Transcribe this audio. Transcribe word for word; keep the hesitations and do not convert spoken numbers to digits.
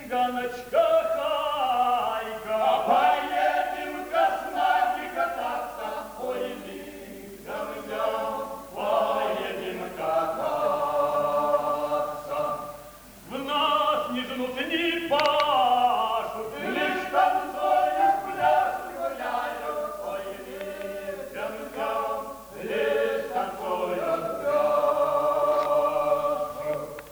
цыганочка Хайка. Поедем-ка с нами кататься, ой, лига, поедем кататься. В нас не жнут ни пар.